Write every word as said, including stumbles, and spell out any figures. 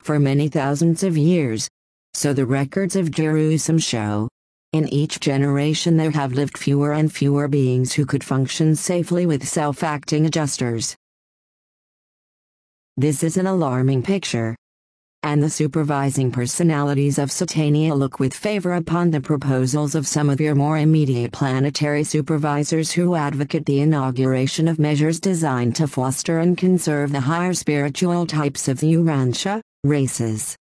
for many thousands of years. So the records of Jerusalem show. In each generation there have lived fewer and fewer beings who could function safely with self-acting adjusters. This is an alarming picture. And the supervising personalities of Satania look with favor upon the proposals of some of your more immediate planetary supervisors who advocate the inauguration of measures designed to foster and conserve the higher spiritual types of the Urantia races.